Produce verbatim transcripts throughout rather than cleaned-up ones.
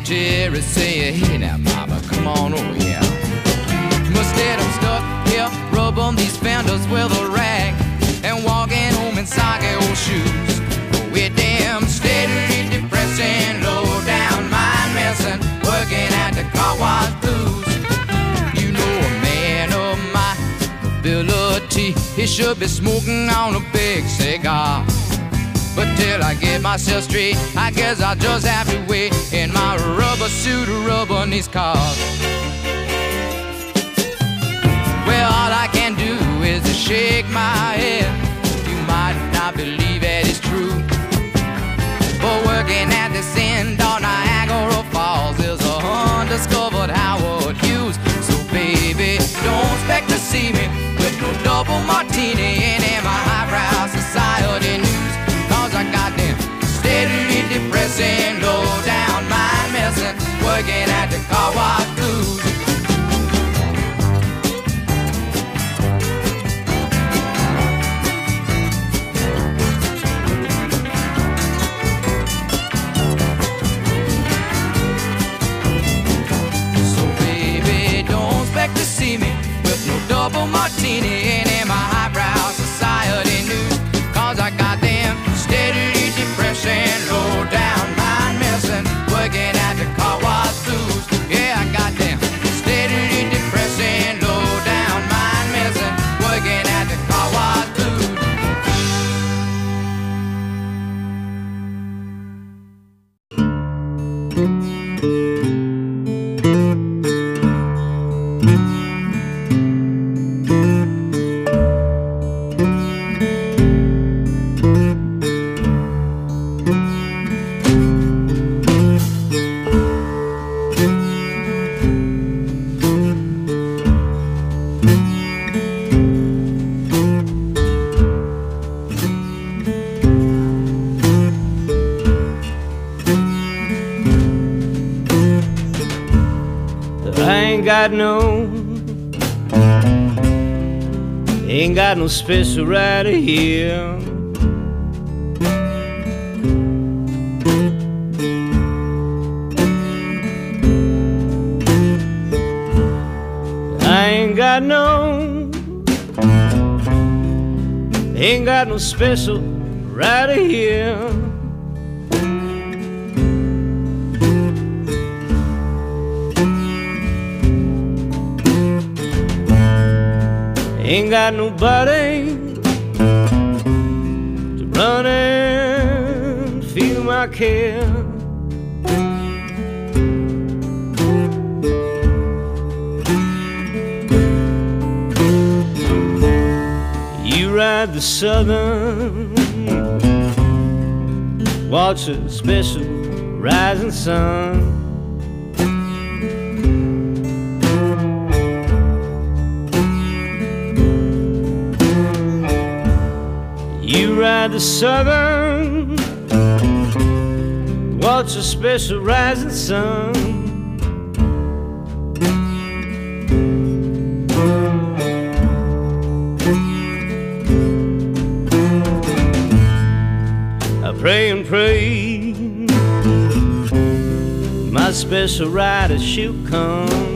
Jerry say, hey now, mama, come on over here. Must let them stuck here, rub on these fenders with a rag, and walking home in soggy old shoes. We're damn steadily depressing, low down mind messing, working at the car wash blues. You know a man of my ability, he should be smoking on a big cigar. But till I get myself straight, I guess I'll just have to wait in my rubber suit, rubber these cars. Well, all I can do is to shake my head. You might not believe it is true, but working at this end on Niagara Falls is a undiscovered Howard Hughes. So baby, don't expect to see me with no double martini and in my highbrow society news. I got them steadily depressing, low down mind messing, working at the car wash blues. So baby, don't expect to see me with no double martini and in my highbrow society news. Cause I got them steadily depressing, low down mind messing, working at the car wash blues. Yeah, I got them steadily depressing, low down mind messing, working at the car wash blues. Got no, ain't got no special right here. I ain't got no, ain't got no special right here. Ain't got nobody to run and feel my care. You ride the southern, watch a special rising sun. You ride the southern, watch a special rising sun. I pray and pray my special rider she'll come.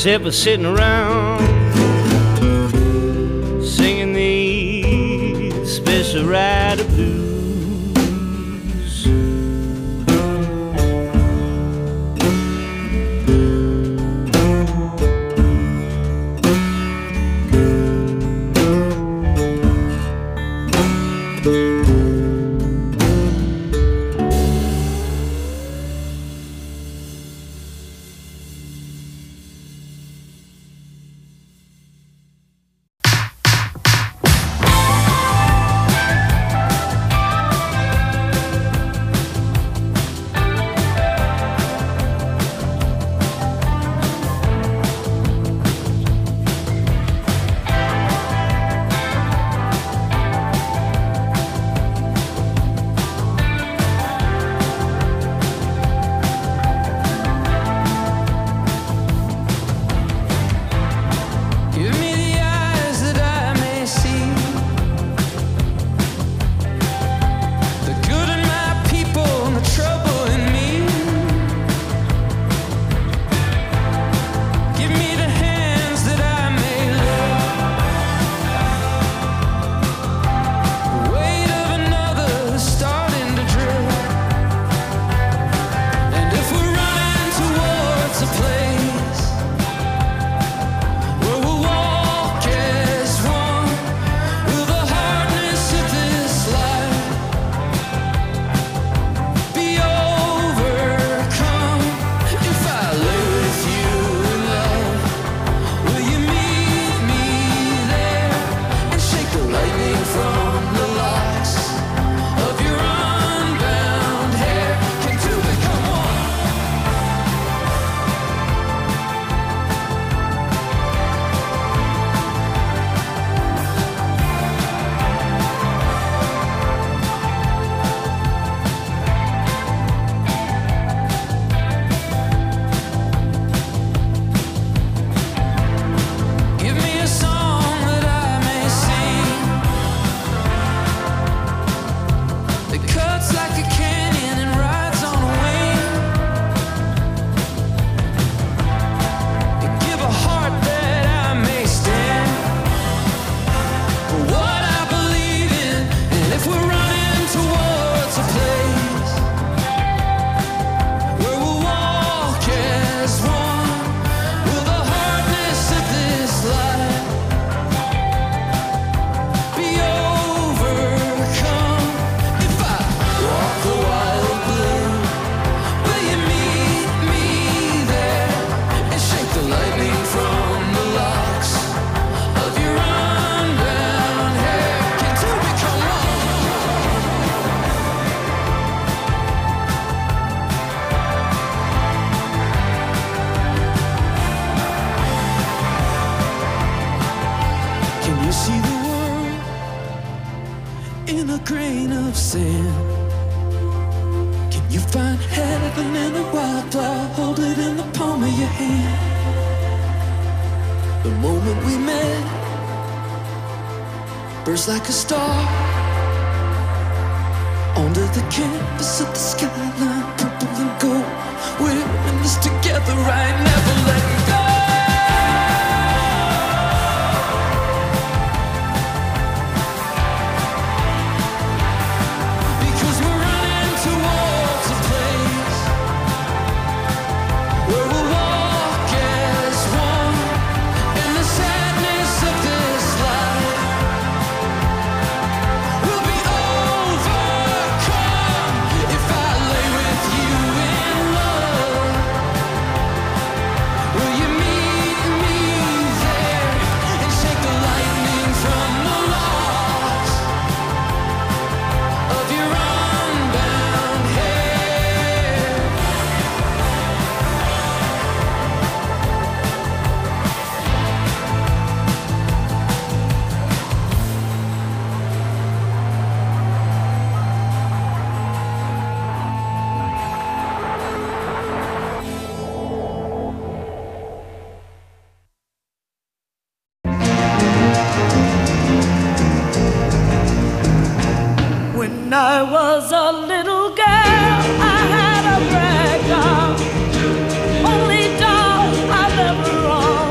ever sitting around singing these special rider blues. Like a star onto the canvas of the skyline, purple and gold. We're in this together, right? Never letting go. Because we're running towards a place where we'll walk as one in the sadness of this life. I was a little girl, I had a rag doll, only doll I've ever owned.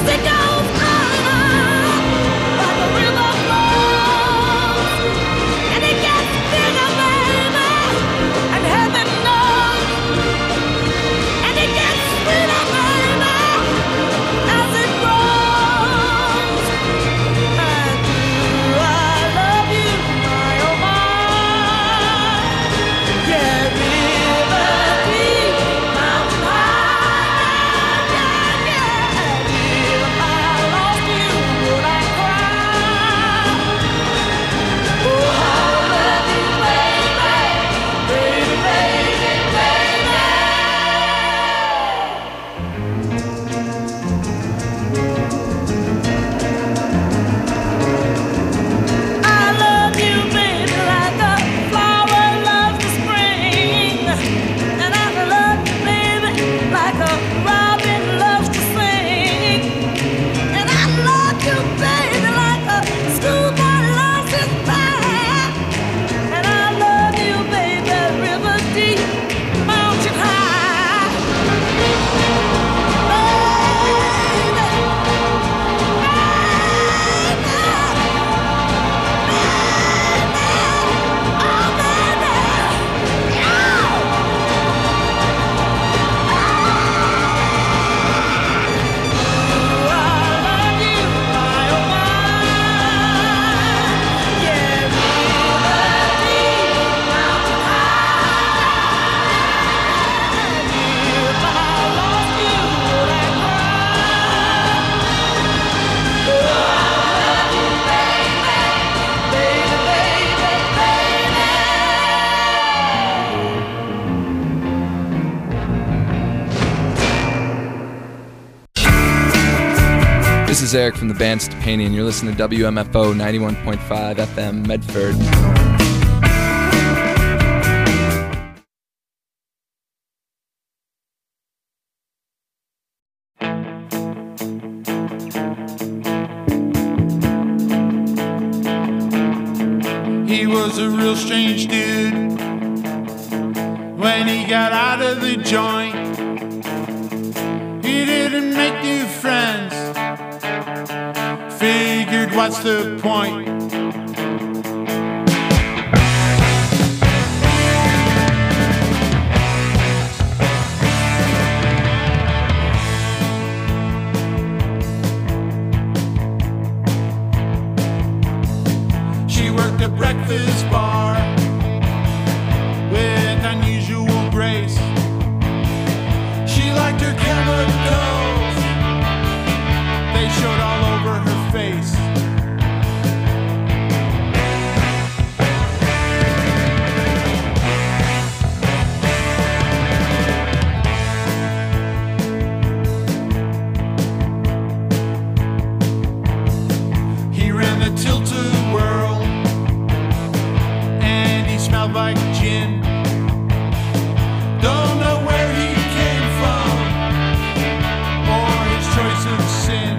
This is Eric from the band Stepani, and you're listening to W M F O ninety-one point five F M Medford. He was a real strange dude when he got out of the joint. He didn't make new friends, figured what's the point? She worked a breakfast bar with unusual grace. She liked her chemicals, they showed all over her face. He ran the tilt-a-whirl and he smelled like gin. Don't know where he came from or his choice of sin.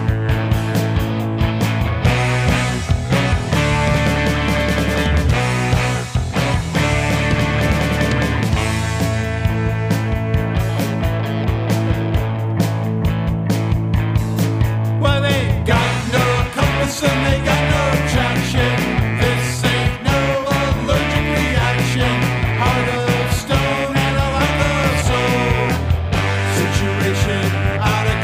Well, they got no compass and they got no traction. This ain't no allergic reaction. Heart of stone and a lack of soul. Situation out of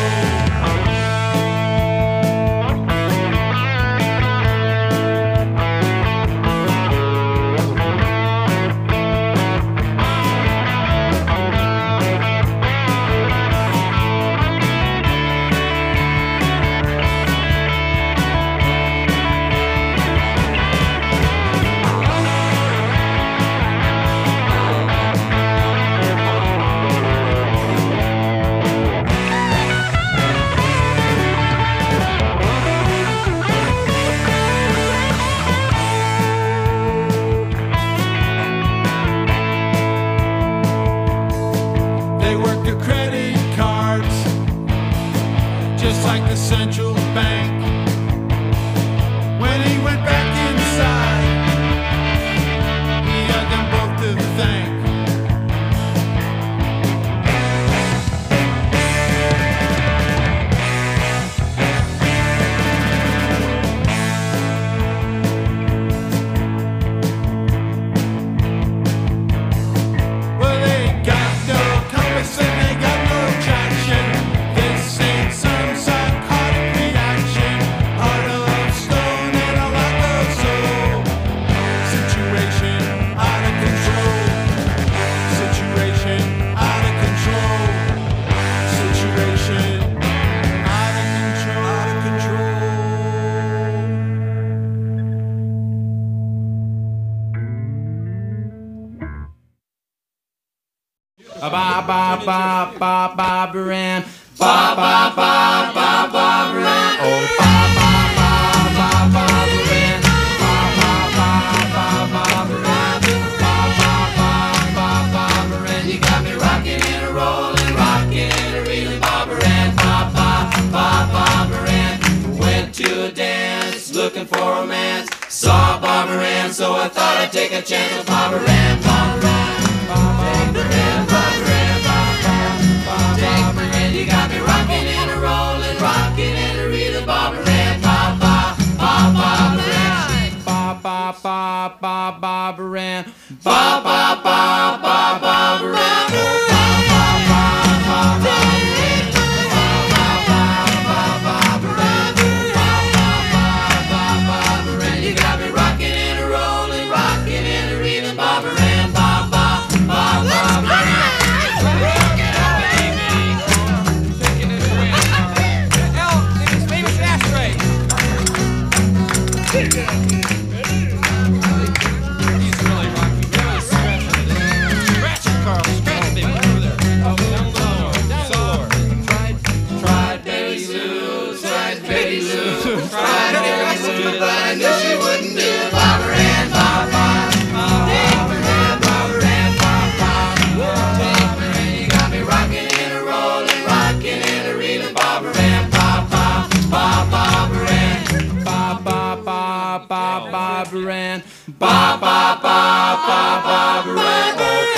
They worked the credit cards just like the central bank. When he went back inside, he had them both to thank. ba ba ba ba Barbara Ann. Ba ba ba ba Barbara Ann. Oh, ba ba ba ba Barbara Ann. Ba ba ba ba Barbara Ann. Ba ba ba ba Barbara Ann. You got me rocking and a rolling, rocking and a reeling, Barbara Ann. Ba ba ba Barbara Ann. Went to a dance, looking for romance. Saw Barbara Ann, so I thought I'd take a chance with Barbara Ann. Barbara Ann, Barbara Ann, Barbara Ann, Barbara Ann. You got me rocking and a rolling, rocking and a reeling, Barbara Ann. Ba ba ba Barbara Ann. Ba ba ba ba Barbara Ann. Ba ba ba ba Barbara Ann. Ba ba ba ba Barbara Ann. Barbara Ann. Ba ba ba ba Barbara Ann.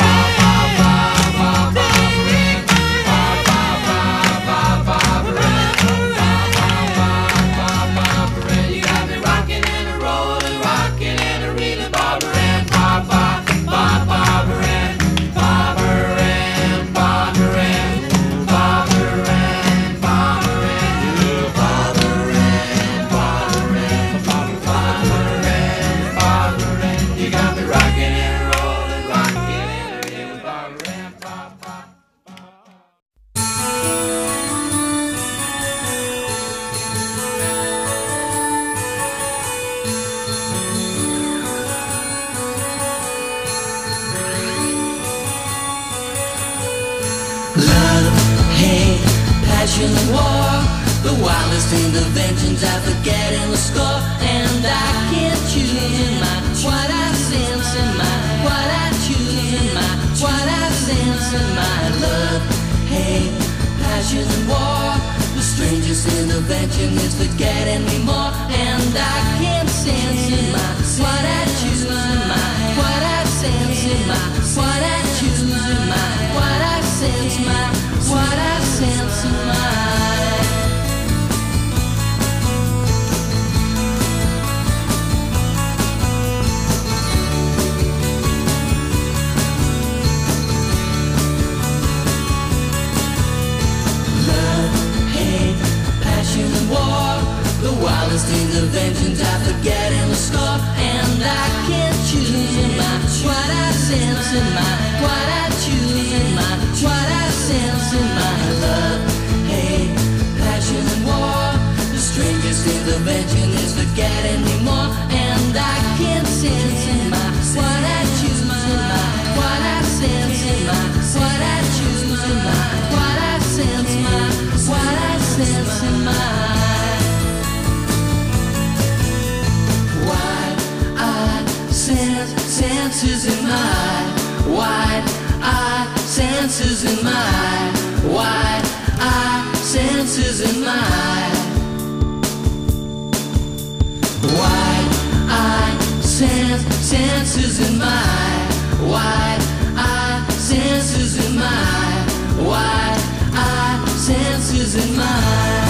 War, the wildest interventions I forget in the score, and I can't choose in my what I sense in my what I choose in my what I sense in my love, hate, passion and war. The strangest intervention is forgetting me more, and I can't sense in my what I choose in my what I sense in my what I choose in my what I sense my what I sense in my. The wildest interventions I forget in the score, and I can't choose in my what I sense in my what I choose in my what I sense in my love, hate, passion and war. The strangest intervention is forgetting me more, and I can't sense in my what I choose in my what I sense in my what I choose in my what I sense my what I sense in my. Senses in my wide eye, senses in my wide eye, senses in my wide eye, sense, senses in my wide eye, senses in my wide eye, senses in my.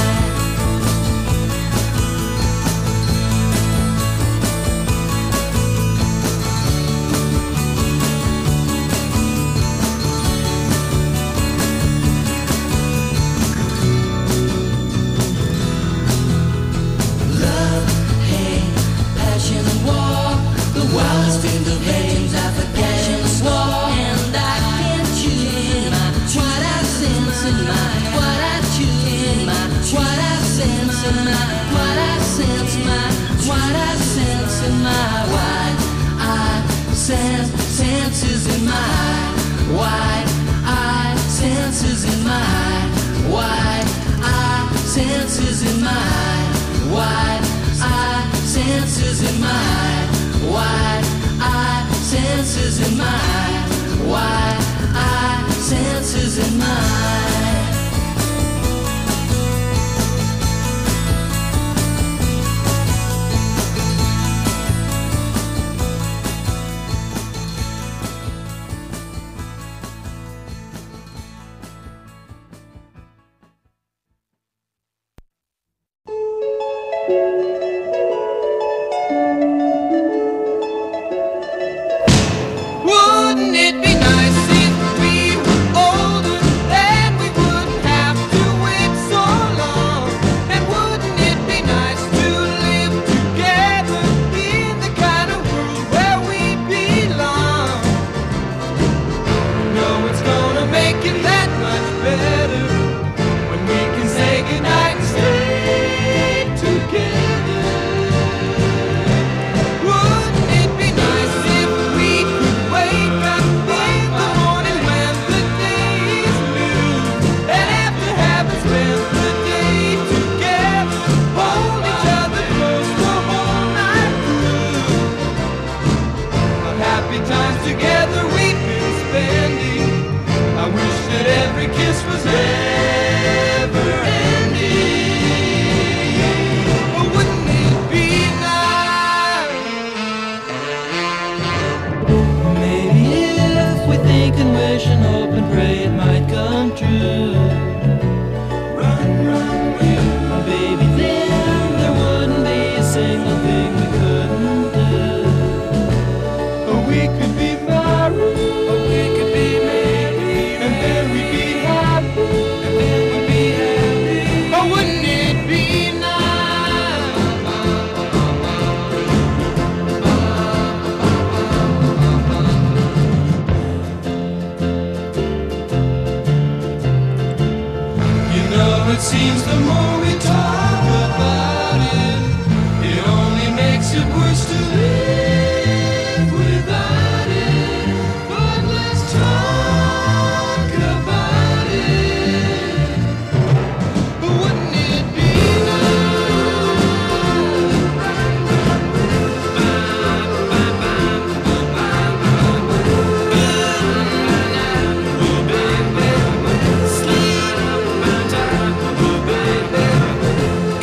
Wildest interventions I forget in the war, and I can't choose in my what I sense in my what I choose in my what I sense in my what I sense my what I sense in my wide eye sense senses in my wide eye senses in my wide eye, senses in my wide eye, senses in my wide eye, senses in my wide eye, senses in my. Wouldn't it be nice if we were older, then we wouldn't have to wait so long? And wouldn't it be nice to live together in the kind of world where we belong? No, it's gonna make it that much better when we can say goodnight and stay together. Wouldn't it be nice if we could wake up in the morning when the day is new, and after having spent the day together, hold each other close the whole night through? What happy times together we've been spending. I wish that every kiss was never ending. But wouldn't it be nice? Maybe if we think and wish and hope and pray it might come true. Run, run, you. Baby, then there wouldn't be a single thing we couldn't do. Or we could be married, or we could be married, and then we'd be happy, and then we'd be happy. Or wouldn't it be nice? You know, it seems the more we talk about it, it only makes it worse to live without it. But let's talk about it. But wouldn't it be nice?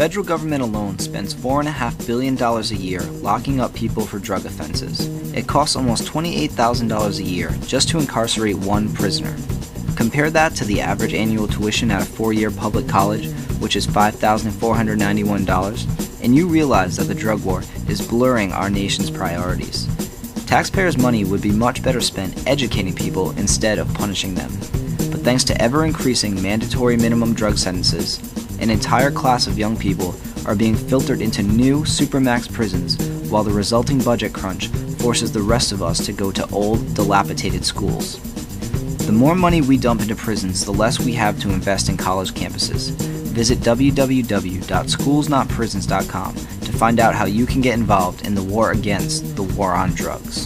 federal government alone spends four point five billion dollars a year locking up people for drug offenses. It costs almost twenty-eight thousand dollars a year just to incarcerate one prisoner. Compare that to the average annual tuition at a four-year public college, which is five thousand four hundred ninety-one dollars, and you realize that the drug war is blurring our nation's priorities. Taxpayers' money would be much better spent educating people instead of punishing them. But thanks to ever-increasing mandatory minimum drug sentences, an entire class of young people are being filtered into new supermax prisons, while the resulting budget crunch forces the rest of us to go to old, dilapidated schools. The more money we dump into prisons, the less we have to invest in college campuses. Visit w w w dot schools not prisons dot com to find out how you can get involved in the war against the war on drugs.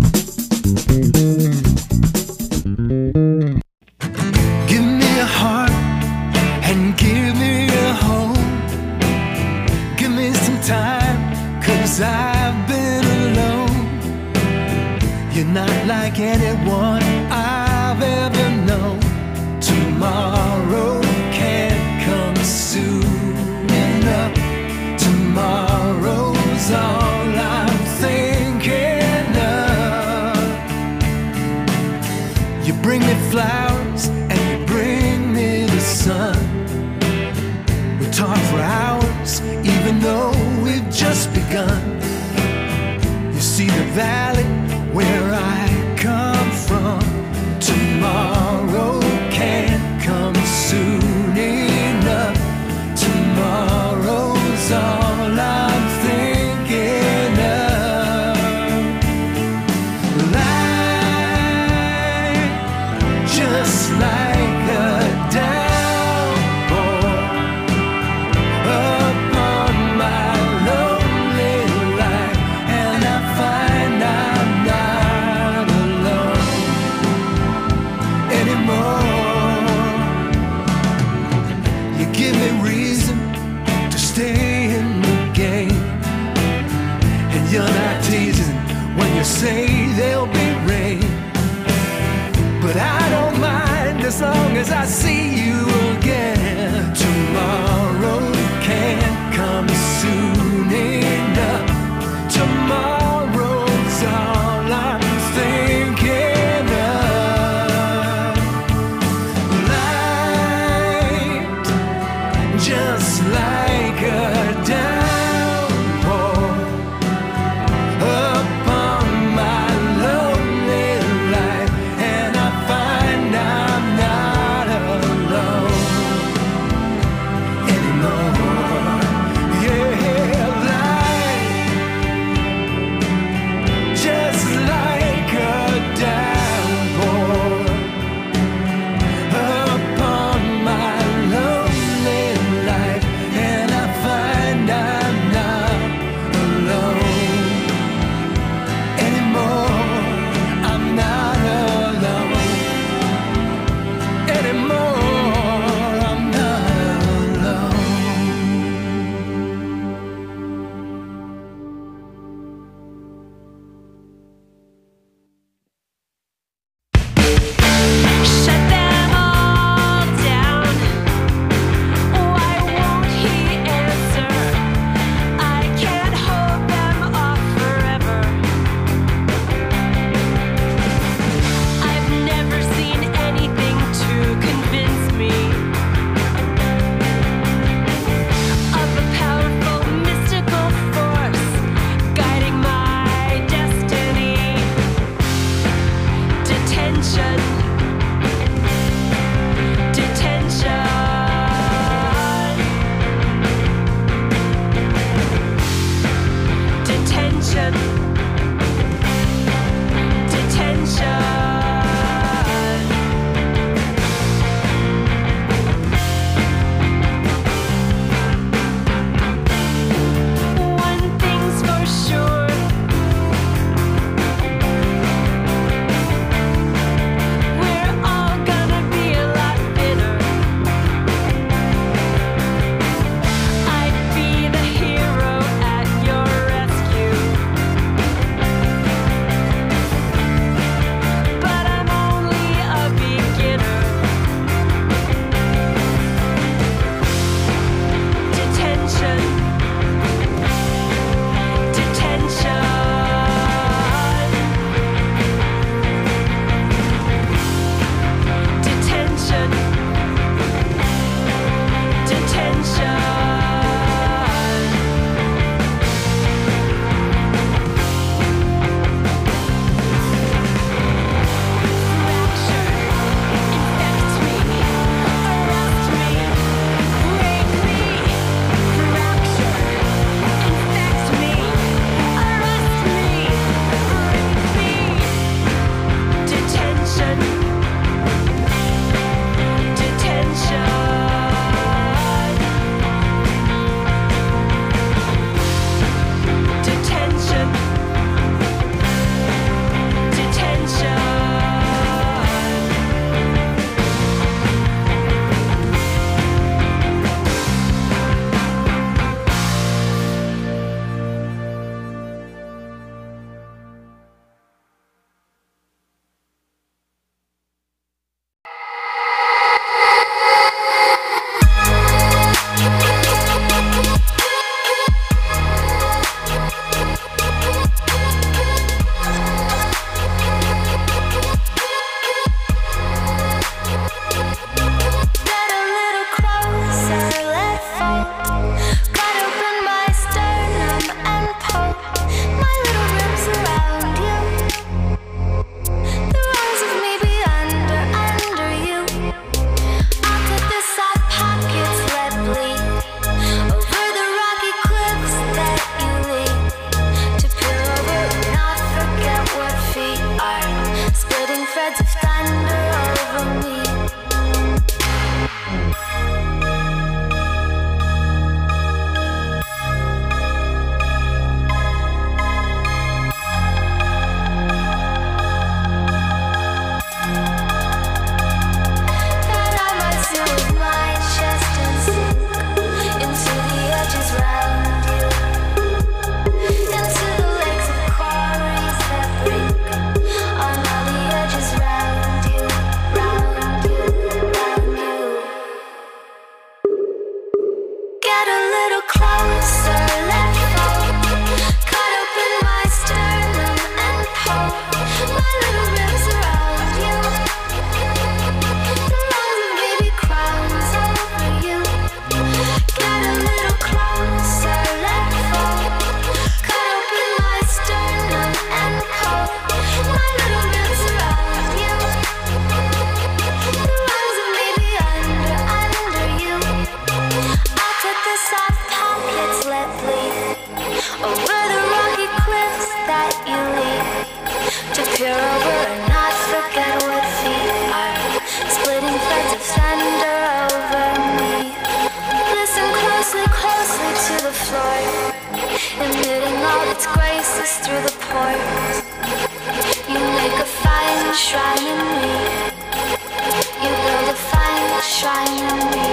Give me a heart and give me a home. Give me some time, cause I've been alone. You're not like anyone I've ever known. Tomorrow can't come soon enough. Tomorrow's all I'm thinking of. You bring me flowers and you bring me the sun. We talk for hours even though we've just begun. You see the valley where I come from. Tomorrow can't come soon enough. Tomorrow's all I'm thinking of. Life just like a downpour upon my lonely life, and I find I'm not alone anymore. You give me reason to stay in the game, and you're not teasing when you say there'll be rain. But I don't mind as long as I see you again. Tomorrow can't come soon enough. Tomorrow's all I'm thinking of. Light just like a downpour upon my lonely life, and I find I'm not alone. lights through the pores. You make a fine shrine in me. You build a fine shrine in me.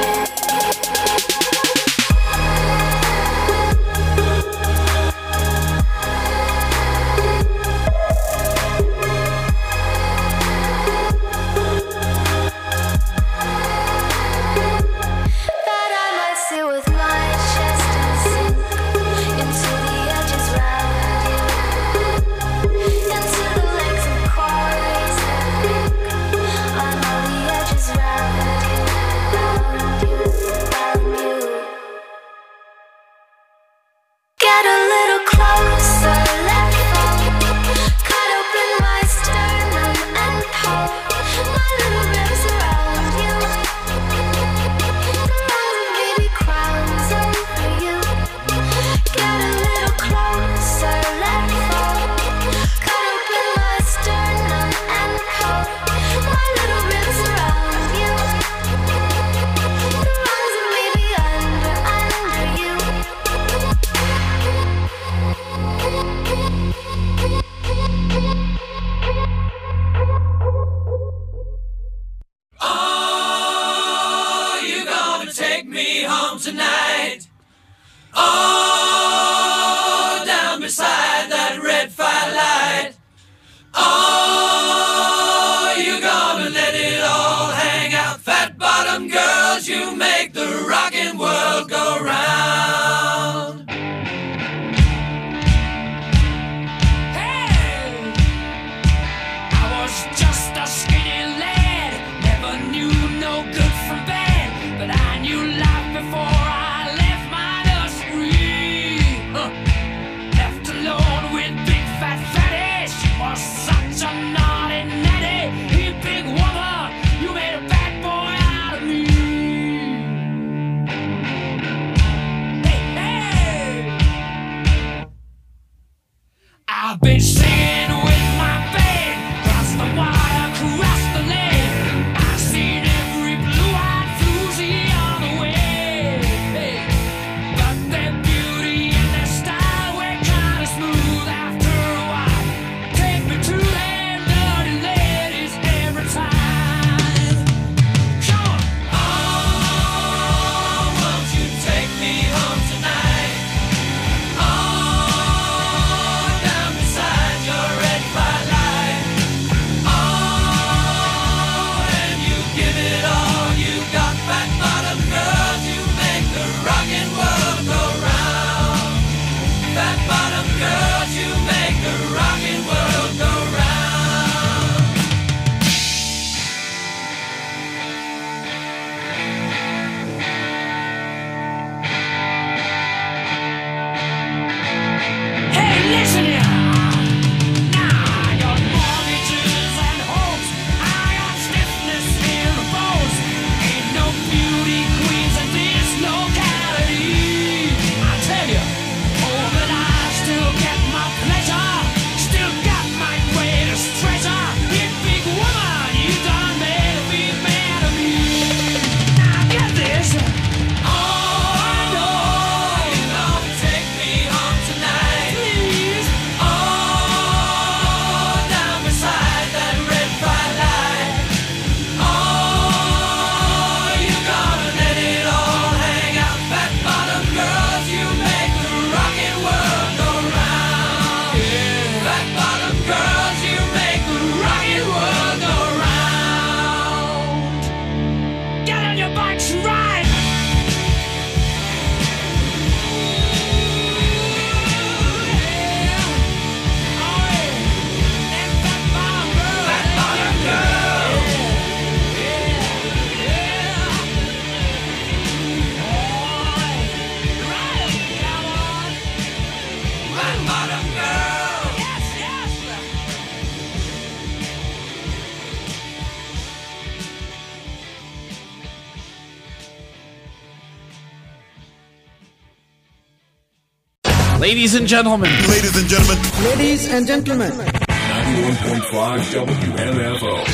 Ladies and gentlemen. Ladies and gentlemen. Ladies and gentlemen. ninety-one point five W M F O.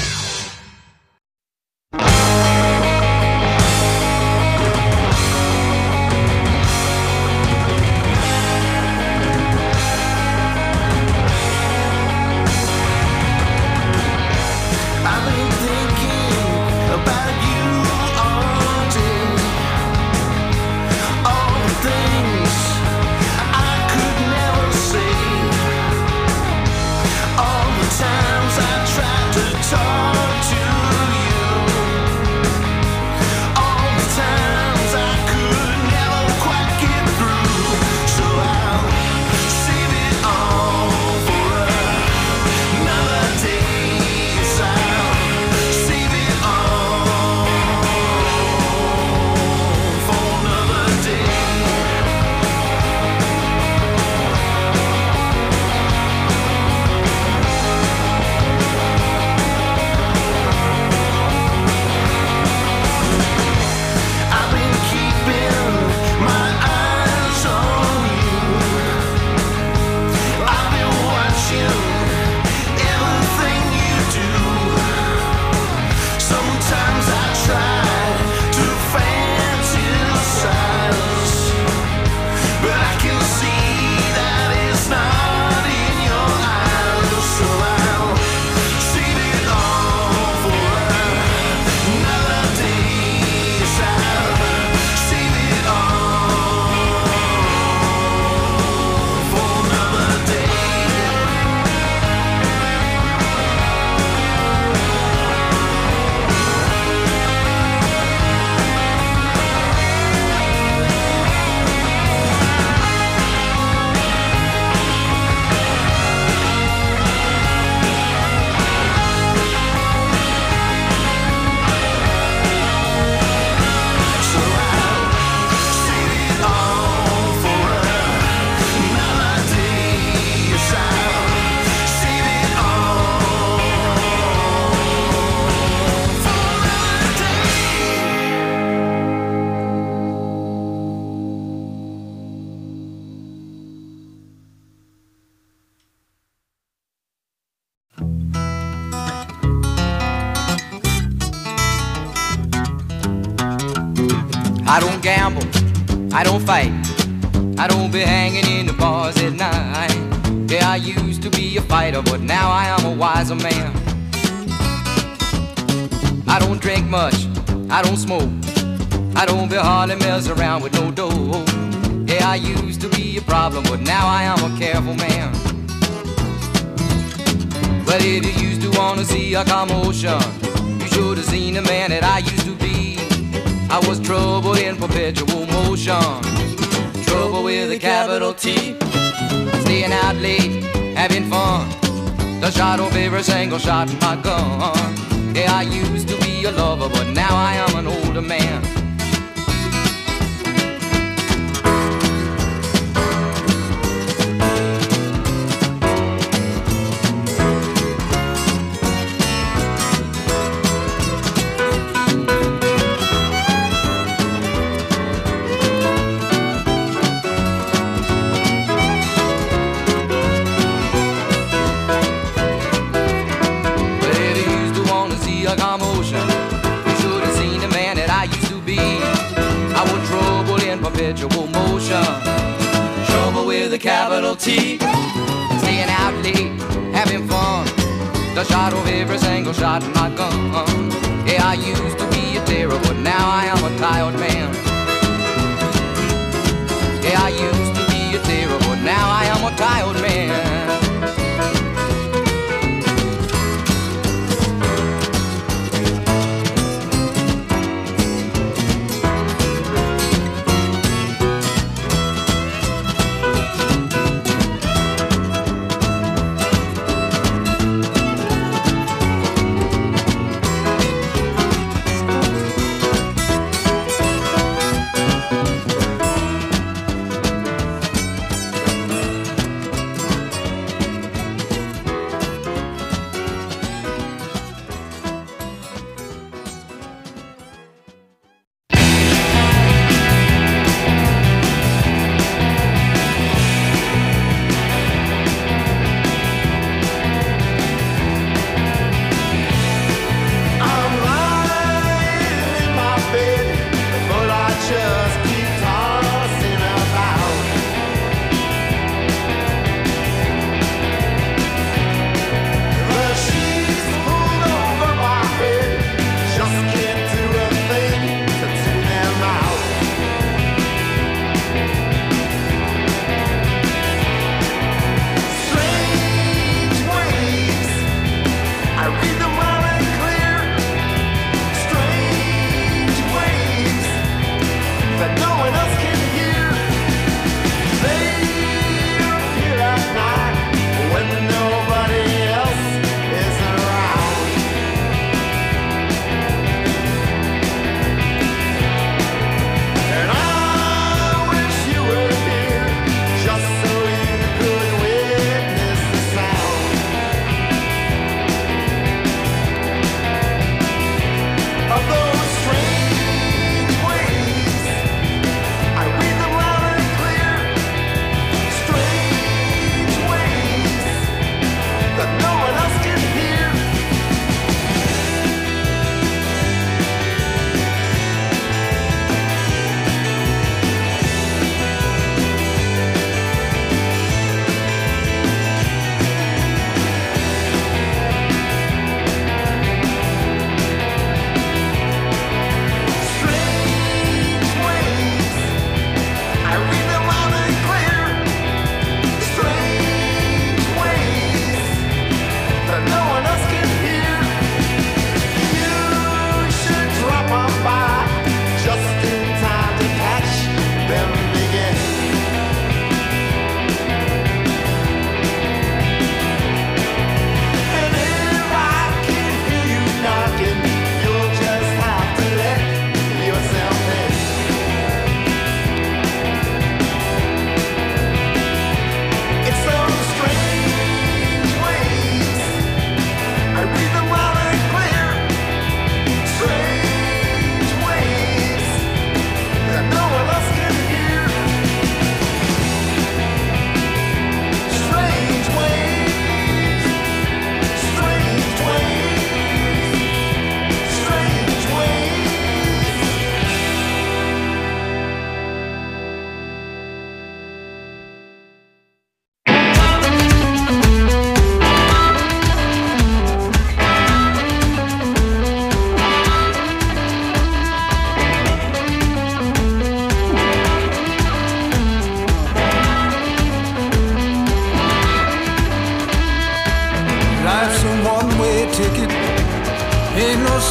I don't gamble, I don't fight, I don't be hanging in the bars at night. Yeah, I used to be a fighter, but now I am a wiser man. I don't drink much, I don't smoke, I don't be hardly mess around with no dough. Yeah, I used to be a problem, but now I am a careful man. Well, if you used to wanna see a commotion, you should have seen the man that I used to be. I was trouble in perpetual motion, trouble with a capital T. Staying out late, having fun, the shot of every single shot in my gun. Yeah, I used to be a lover, but now I am an older man. Perpetual motion, trouble with a capital T. Staying out late, having fun, the shot of every single shot in my gun. Yeah, I used to be a terror, but now I am a tired man. Yeah, I used to be a terror, but now I am a tired man.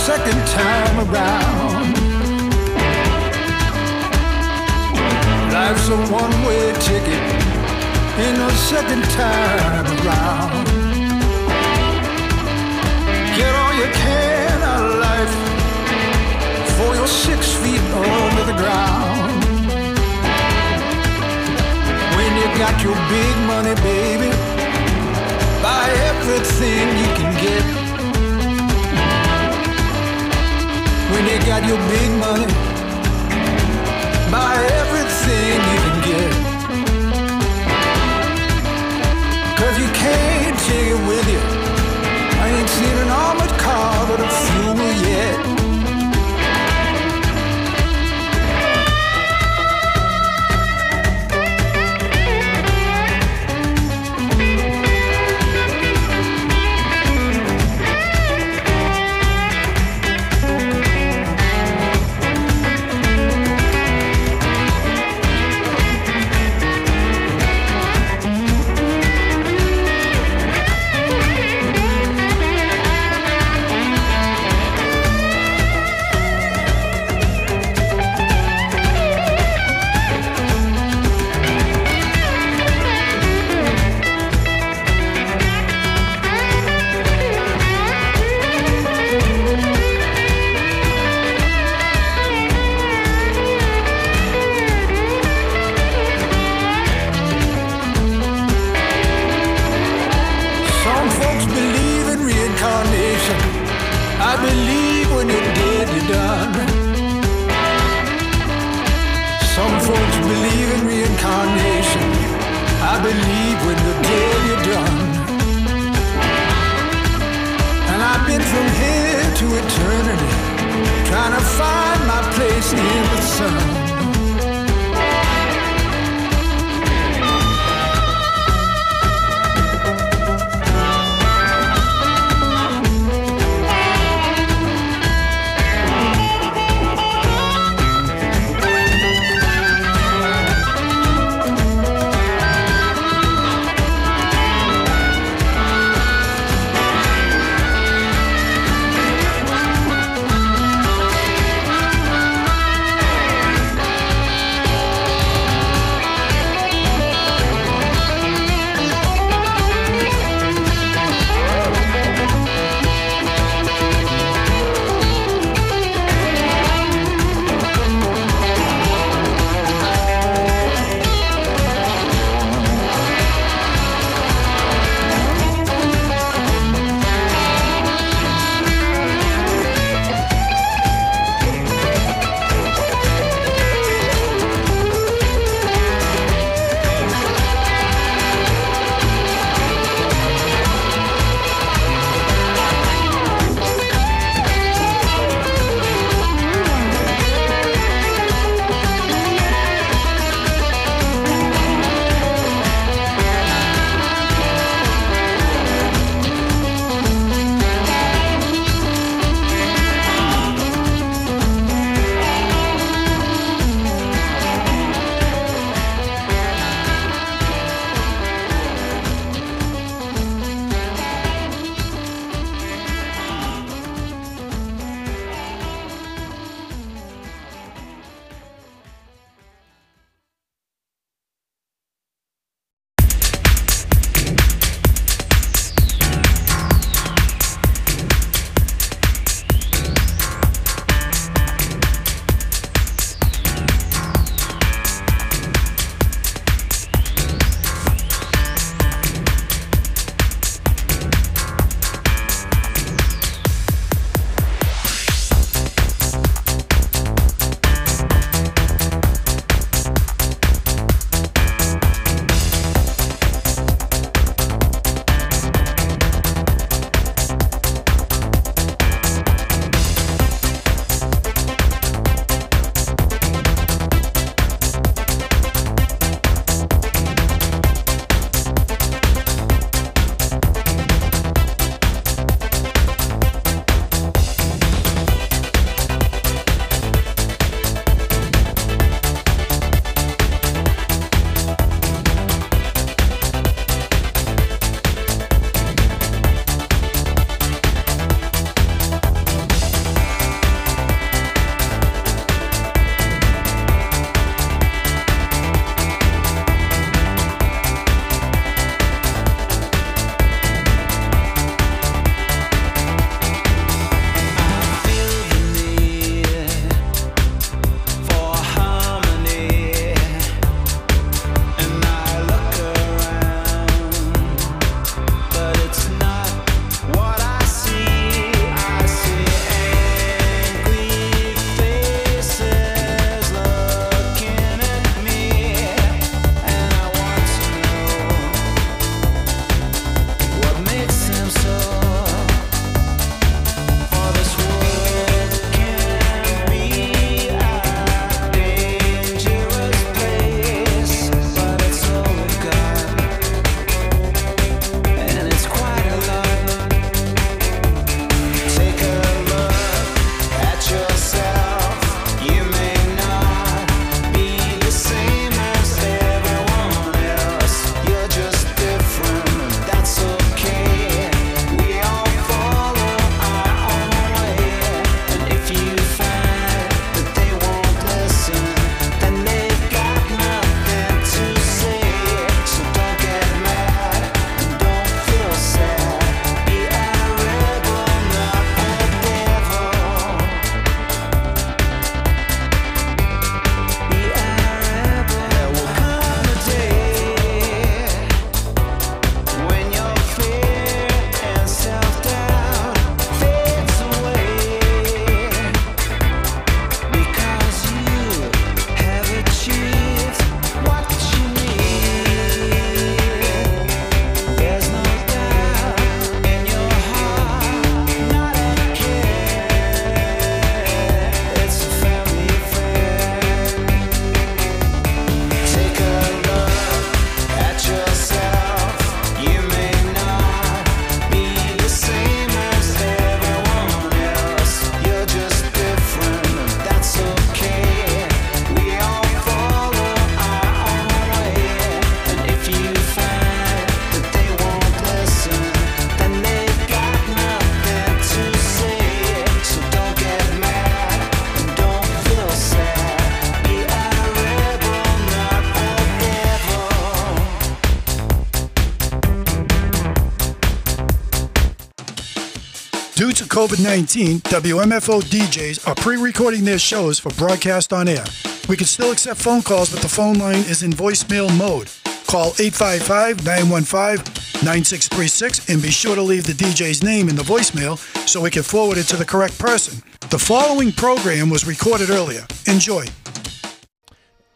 second time around. Life's a one-way ticket, ain't no second time around. Get all you can out of life before you're six feet under the ground. When you got your big money, baby, buy everything you can get. When you got your big money, buy everything you can get. Cause you can't take it with you. I ain't seen an armored car but a funeral yet. to COVID nineteen, W M F O D Js are pre-recording their shows for broadcast on air. We can still accept phone calls, but the phone line is in voicemail mode. Call eight five five, nine one five, nine six three six and be sure to leave the D J's name in the voicemail so we can forward it to the correct person. The following program was recorded earlier. Enjoy.